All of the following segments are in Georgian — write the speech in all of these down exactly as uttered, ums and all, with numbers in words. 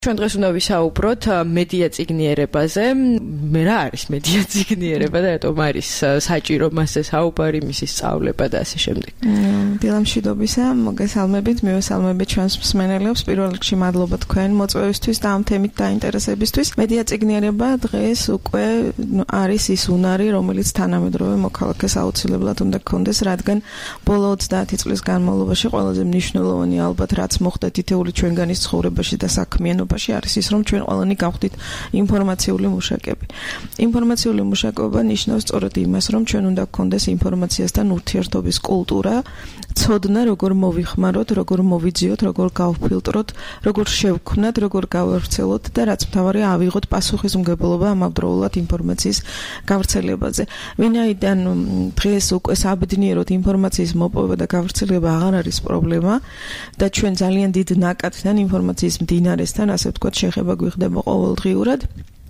ჩვენ დღეს უნდა ვისაუბროთ მედია წიგნიერებაზე. მე რა არის მედია წიგნიერება და რატომ არის საჭირო მასზე საუბარი, მისი სწავლება და ასე შემდეგ. დილამშვიდობისა, მოგესალმებით, მივესალმებით ჩვენს მსმენელებს. პირველ რიგში მადლობა თქვენ მოწვევისთვის და ამ თემით დაინტერესებისთვის. მედია წიგნიერება დღეს უკვე არის ის უნარი, რომელიც თანამედროვე მოქალაქეს აუცილებლად უნდა გქონდეს, რადგან ბოლო ოცდაათი წლის განმავლობაში ყველაზე მნიშვნელოვანი ალბათ რაც მოხდა თითოეული ჩვენგანის ცხოვრებაში და საქმიანობაში არის ის, რომ ჩვენ ყველანი გავხდით ინფორმაციული მუშაკები. ინფორმაციული მუშაკობა ნიშნავს სწორედ იმას, რომ ჩვენ უნდა გქონდეს ინფორმაციასთან ურთიერთობის კულტურა, ცოდნა, როგორ მოვიხმაროთ, როგორ მოვიძიოთ, როგორ გავფილტროთ, როგორ შევქმნათ, როგორ გავავრცელოთ და რაც მთავარია, ავიღოთ პასუხისმგებლობა ამავდროულად ინფორმაციის გავრცელებაზე. ვინაიდან დღეს უკვე საბედნიეროდ ინფორმაციის მოპოვება და გავრცელება აღარ არის პრობლემა და ჩვენ ძალიან დიდ ნაკადთან ინფორმაციის მდინარესთან, ასე ვთქვათ, შეხება გვიხდება ყოველდღიურად.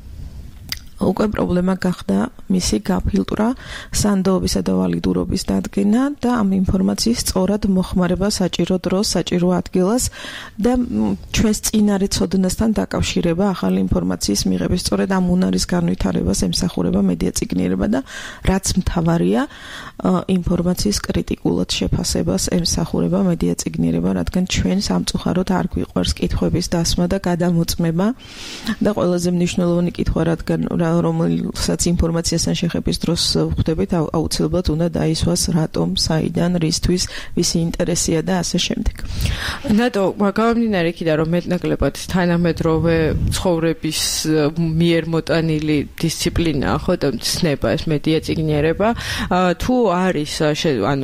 უკვე პრობლემა გახდა მისი გაფილტრა, სანდოობისა და ვალიდურობის დადგენა და ამ ინფორმაციის სწორად მოხმარება საჭირო დროს, საჭირო ადგილას და ჩვენს წინარე ცოდნასთან დაკავშირება ახალი ინფორმაციის მიღების. სწორედ ამ უნარის განვითარებას ემსახურება მედია წიგნიერება და რაც მთავარია, ინფორმაციის კრიტიკულად შეფასებას ემსახურება მედია წიგნიერება, რადგან ჩვენ სამწუხაროდ არ გვიყვარს კითხვების დასმა და გადამოწმება და ყველაზე მნიშვნელოვანი კითხვა, რადგან რომელსაც ინფორმაციასთან შეხების დროს ვხვდებით, აუცილებლად უნდა დაისვას რატომ, საიდან, რისთვის, ვისი ინტერესია და ასე შემდეგ. ნატო, გამომდინარე იქიდან, რომ მეტნაკლებად თანამედროვე ცხოვრების მიერ მოტანილი დისციპლინაა, ხო და ცნება ეს მედია წიგნიერება, თუ არის, ანუ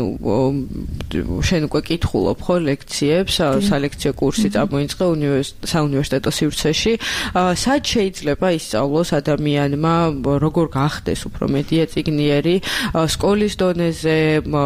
შენ უკვე კითხულობ ხო ლექციებს, სალექციო კურსი წამოიწყე საუნივერსიტეტო სივრცეში, სად შეიძლება ისწავლოს ადამიანმა როგორ გახდეს უფრო მედია წიგნიერი, სკოლის დონეზე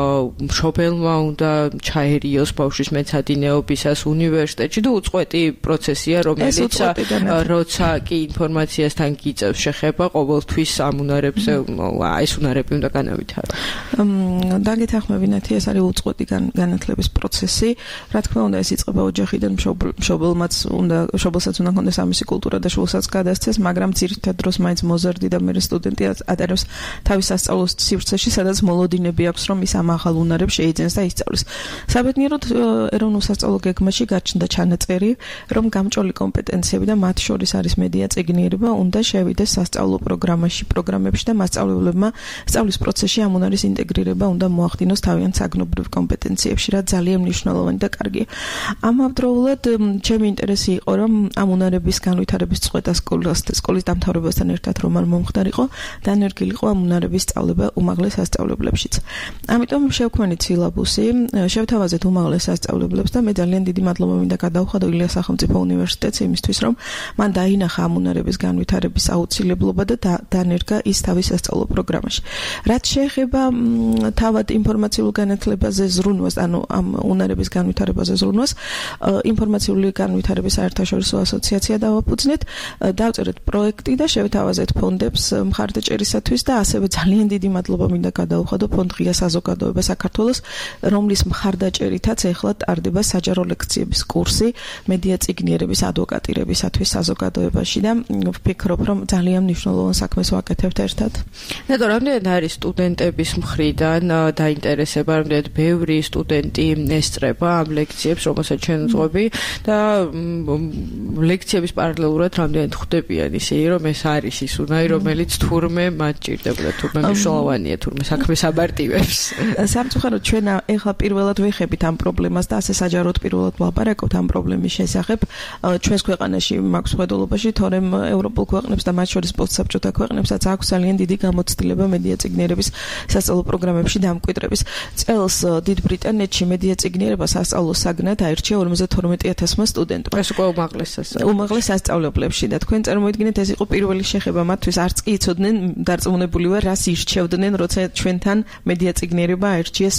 მშობელმა უნდა ჩაერიოს ბავშვის მეცადინეობისას უნივერსიტეტში და უწყვეტი პროცესია, რომელიც როცა კი ინფორმაციასთან გიწევს შეხება, ყოველთვის ამ უნარებზე, ეს უნარები უნდა განავითარო. დაგეთანხმებინათ, ეს არის უწყვეტი განათლების პროცესი. რა თქმა უნდა, ეს იწყება ოჯახიდან, მშობელმაც უნდა, მშობელსაც უნდა ჰქონდეს ამისი კულტურა და შვილსაც გადასცეს, მაგრამ ძირითად დროს მაინც მოზარდი და მე სტუდენტი ატარებს თავის სასწავლო სივრცეში, სადაც მოლოდინები აქვს, რომ ის ამ ახალ უნარებს შეიძენს და ისწავლის. საბედნიეროდ ეროვნულ სასწავლო გეგმაში გაჩნდა ჩანაწერი, რომ გამჭოლი კომპეტენციები და მათ შორის არის მედია წიგნიერება, უნდა შევიდეს სასწავლო პროგრამაში, პროგრამებში და მასწავლებლებმა სწავლის პროცესში ამ უნარის ინტეგრირება უნდა მოახდინოს თავიანთ საგნობრივ კომპეტენციებში, რაც ძალიან მნიშვნელოვანი და კარგია. ამავდროულად ჩემი ინტერესი იყო, რომ ამ უნარების განვითარების წყვეტა სკოლის დამთავრებასთან ერთად რომ არ მომხდარიყო, დანერგილიყო ამ უნარების სწავლება უმაღლეს სასწავლებლებშიც. ამიტომ შევქმნით სილაბუსი, შევთავაზეთ უმაღლეს სასწავლებლებს და მე ძალიან დიდი მადლობა მინდა გადავხადო ილიას სახელმწიფო უნივერსიტეტს იმისთვის, რომ მან დაინახა ამ უნარების განვითარების აუცილებლობა და დანერგა ის თავის სასწავლო პროგრამაში. რაც შეეხება თავად ინფორმაციულ განათლებაზე ზრუნვას, ანუ ამ უნარების განვითარებაზე ზრუნვას, ინფორმაციული განვითარების საერთაშორისო ასოციაცია დავაფუძნეთ, დავწერეთ პროექტი და შევთავაზეთ ფონდებს მხარდაჭერისათვის და ასევე ძალიან დიდი მადლობა მინდა გადავუხადო ფონდ ღია საზოგადოება საქართველოს, რომლის მხარდაჭერითაც ეხლა ტარდება საჯარო ლექციების კურსი მედია წიგნიერების ადვოკატირებისათვის საზოგადოებაში და ვფიქრობ, რომ ძალიან მნიშვნელოვან საქმეს ვაკეთებთ ერთად. ნატო, რამდენად არის სტუდენტების მხრიდან დაინტერესება, რამდენად ბევრი სტუდენტი ესწრება ამ ლექციებს, რომელსაც ჩვენ ვუძღვები და ლექციების პარალელურად რამდენად ხვდებიან ისინი, რომ ეს არის ის უნარი, რომელიც თურმე მათ ჭირდებოდა, თურმე მნიშვნელოვანია, თურმე საქმეს აბარტივებს. სამწუხაროდ ჩვენ ეხლა პირველად ვეხებით ამ პრობლემას და ასე საჯაროდ პირველად ვლაპარაკობთ ამ პრობლემის შესახებ. ჩვენს ქვეყანაში მაქვს ხედულობაში, თორემ ევროპულ ქვეყნებს და მათ შორის პოსტსაბჭოთა ქვეყნებსაც აქვს ძალიან დიდი გამოცდილება მედია წიგნიერების სასწავლო პროგრამებში დამკვიდრების. წელს დიდ ბრიტანეთში მედია წიგნიერება სასწავლო საგნად აირჩია ორმოცდათორმეტი ათასმა სტუდენტმა. ეს უკვე უმაღლეს სასწავლებლებში. უმაღლეს სასწავლებლებში და თქვენ წარმოიდგინეთ, ეს იყო პირველი შეხება მათ იმათთვის არც კი იცოდნენ დარწმუნებული ვარ რას ირჩევდნენ როცა ჩვენთან მედია წიგნიერება აირჩიეს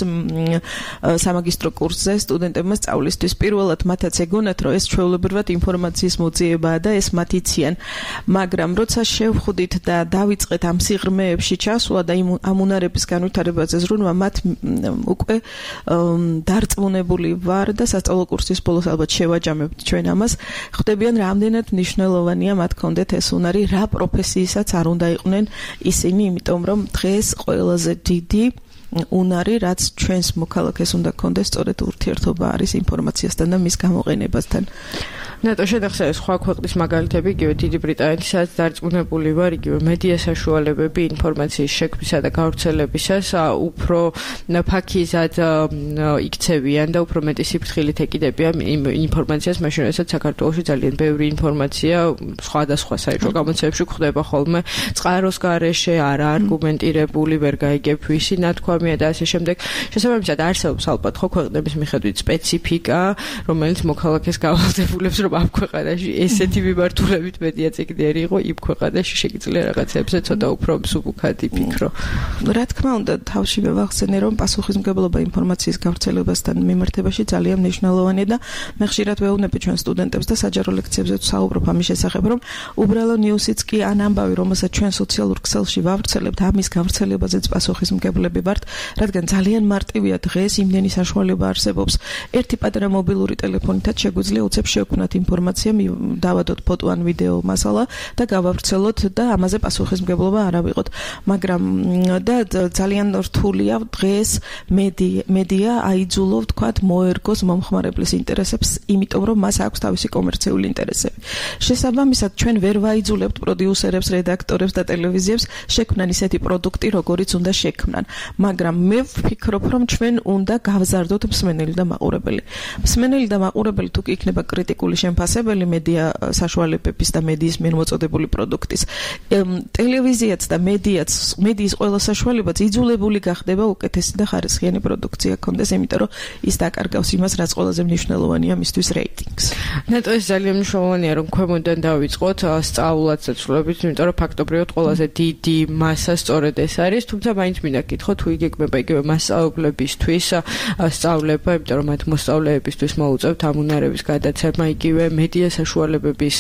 სამაგისტრო კურსზე სტუდენტებმა სწავლისთვის პირველად მათაც ეგონათ რომ ეს ჩვეულებრივად ინფორმაციის მოძიებაა და ეს მათ იციან მაგრამ როცა შევხვდით და დავიწყეთ ამ სიღრმეებში ჩასვლა და ამ უნარების განვითარებაზე ზრუნვა მათ უკვე დარწმუნებული ვარ და სასწავლო კურსის ბოლოს ალბათ შევაჯამებთ ჩვენ ამას ხვდებიან რამდენად მნიშვნელოვანია მათ კონდეთ ეს უნარი რა პროფესიისაც არ უნდა იყვნენ ისინი იმიტომ რომ დღეს ყველაზე დიდი უნარი რაც ჩვენს მოქალაქეს უნდა კონდეს სწორედ ურთიერთობა არის ინფორმაციასთან და მის გამოყენებასთან ნატო შედახსენე სხვა ქვეყნის მაგალითები იგივე დიდი ბრიტანეთისაც დარწმუნებული ვარ იგივე მედია საშუალებები ინფორმაციის შექმნისა და გავრცელებისას უფრო ფაქიზად იქცევიან და უფრო მეტი სიფრთხილით ეკიდებიან ინფორმაციას მაშინ როდესაც საქართველოში ძალიან ბევრი ინფორმაცია სხვადასხვა საერთო გამოცემებში გვხვდება ხოლმე წყაროს გარეშე არა არგუმენტირებული ვერ გაიგებ ვისი ნათქვამია და ასე შემდეგ შესაბამისად არსებობს ალბათ ხო ქვეყნების მიხედვით სპეციფიკა რომელიც მოქალაქეს გავალდებულებს რომ ამ ქვეყანაში ესეთი მიმართულებით მედია წიგნიერი იყო იმ ქვეყანაში შეგიძლია რაღაცებზე ცოტა უფრო მსუბუქად იფიქრო. რა თქმა უნდა თავში ვახსენე რომ პასუხისმგებლობა ინფორმაციის გავრცელებასთან მიმართებაში ძალიან მნიშვნელოვანია და მე ხშირად ვეუბნები ჩვენ სტუდენტებს და საჯარო ლექციებზე ვსაუბრობ ამის შესახებ რომ უბრალო ნიუსიც კი ან ამბავი რომელსაც ჩვენ სოციალურ ქსელში ვავრცელებთ ამის გავრცელებაზეც პასუხისმგებლები ვართ რადგან ძალიან მარტივია დღეს იმდენი საშუალება არსებობს ერთი პატარა მობილური ტელეფონითაც შეგვიძლია უცებ შევქმნათ ინფორმაცია დავადოთ ფოტო ან ვიდეო მასალა და გავავრცელოთ და ამაზე პასუხისმგებლობა არ ავიღოთ მაგრამ და ძალიან რთულია დღეს მედია მედია აიძულო ვთქვათ მოერგოს მომხმარებლის ინტერესებს იმიტომ რომ მას აქვს თავისი კომერციული ინტერესები შესაბამისად ჩვენ ვერ ვაიძულებთ პროდიუსერებს რედაქტორებს და ტელევიზიებს შექმნან ისეთი პროდუქტი როგორიც უნდა შექმნან მაგრამ მე ვფიქრობ რომ ჩვენ უნდა გავზარდოთ მსმენელი და მაყურებელი მსმენელი და მაყურებელი თუ კი იქნება კრიტიკული შემფასებელი მედია საშუალებების და მედიის მიერ მოწოდებული პროდუქტის ტელევიზიაც და მედიაც მედიის ყველა საშუალებაც იძულებული გახდება უკეთესი და ხარისხიანი პროდუქცია კონდეს იმიტომ რომ ის დაკარგავს იმას რაც ყველაზე მნიშვნელოვანია მისთვის რეიტინგს ნეტო ეს ძალიან მნიშვნელოვანია რომ ქვემოდან დავიწყოთ სწავლაც დაცულებით იმიტომ რომ ფაქტობრივად ყველაზე დიდი მასა სწორედ ეს არის თუმცა მაინც მინდა გითხო თუ იგეგმება იგივე მასწავლებლებისთვის სწავლება იმიტომ რომ მათ მოსწავლეებისთვის მოუწევთ ამ უნარების გადაცემა იგივე მედია საშუალებების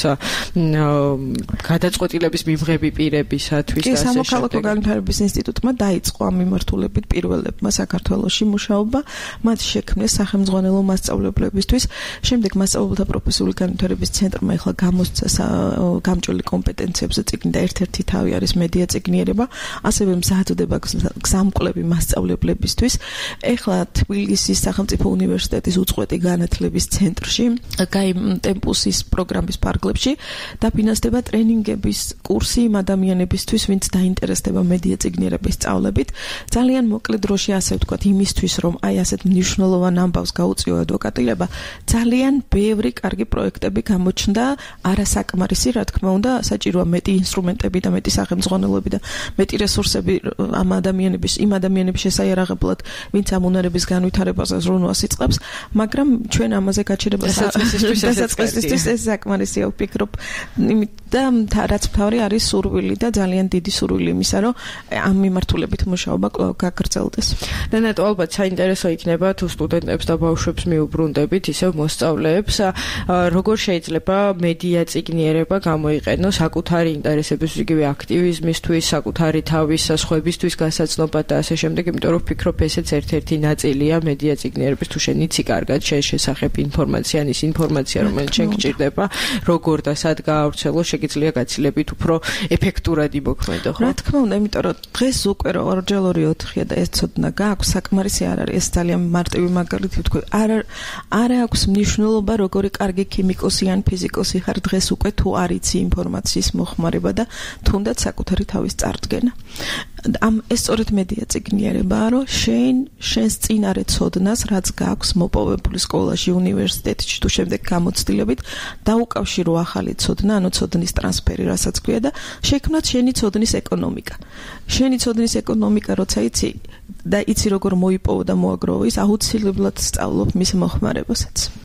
გადაწყვეტილების მიმღები პირებისათვის და ასე შემდეგ. სამოქალაქო განვითარების ინსტიტუტმა დაიწყო ამ მიმართულებით პირველებმა საქართველოში მუშაობა, მათ შექმნეს სახელმძღვანელო მასწავლებლებისთვის, შემდეგ მასწავლებელთა პროფესიული განვითარების ცენტრმა ეხლა გამოსცა გამჭველი კომპეტენციებზე წიგნი და ერთ-ერთი თავი არის მედია წიგნიერება, ასევე მზადდება გზამკვლევი მასწავლებლებისთვის. ეხლა თბილისის სახელმწიფო უნივერსიტეტის უწყვეტი განათლების ცენტრში, გაი ტემპუსის პროგრამის ფარგლებში დაფინანსდება ტრენინგების კურსი იმ ადამიანებისთვის, ვინც დაინტერესდება მედია წიგნიერების სწავლებით. ძალიან მოკლე დროში ასე ვთქვათ, იმისთვის, რომ აი ასეთ მნიშვნელოვან ამბავს გაუწიო ადვოკატირება, ძალიან ბევრი კარგი პროექტები გამოჩნდა, არასაკმარისი, რა თქმა უნდა, საჭიროა მეტი ინსტრუმენტები და მეტი სახელმძღვანელოები და მეტი რესურსები ამ ადამიანების, იმ ადამიანების შესაიარაღებლად, ვინც ამ უნარების განვითარებაზე ზრუნვას იწყებს, მაგრამ ჩვენ ამაზე გაჩერებას დასაწყისისთვის ეს საკმარისია ვფიქრობ, იმიტომ რაც მთავარი არის სურვილი და ძალიან დიდი სურვილი იმისა, რომ ამ მიმართულებით მუშაობა კვლავ გაგრძელდეს. და ნეტო ალბათ საინტერესო იქნება თუ სტუდენტებს და ბავშვებს მიუბრუნდებით, ისევ მოსწავლეებს, როგორ შეიძლება მედია წიგნიერება გამოიყენოს საკუთარი ინტერესების იგივე აქტივიზმისთვის, საკუთარი თავის სხვებისთვის გასაცნობად და ასე შემდეგ, იმიტომ რომ ვფიქრობ ესეც ერთ-ერთი ნაწილია მედია წიგნიერების თუ შენ იცი კარგად შენ შესახებ ინფორმაცია, ის ინფორმაცია რომელიც შენ გჭირდება, როგორ და სად გაავრცელო, შეგიძლია გაცილებით უფრო ეფექტურად იმოქმედო, ხო? რა თქმა უნდა, იმიტომ რომ დღეს უკვე რომ ორჯერ ორი ოთხია და ეს ცოდნა გააქვს, საკმარისი არ არის, ეს ძალიან მარტივი მაგალითი ვთქვი. არ არ აქვს მნიშვნელობა, როგორი კარგი ქიმიკოსი ან ფიზიკოსი ხარ დღეს უკვე თუ არ იცი ინფორმაციის მოხმარება და თუნდაც საკუთარი თავის წარდგენა. ამ ეს სწორედ მედია წიგნიერებაა, რომ შენ შენს წინარე ცოდნას, რაც გააქვს მოპოვებული სკოლაში, უნივერსიტეტში თუ შემდეგ გამოცდილებით, დაუკავშირო ახალი ცოდნა, ანუ ცოდნის ტრანსფერი, რასაც ქვია და შექმნათ შენი ცოდნის ეკონომიკა. შენი ცოდნის ეკონომიკა, როცა იცი და იცი როგორ მოიპოვო და მოაგროვო, ის აუცილებლად სწავლობ მის მოხმარებასაც.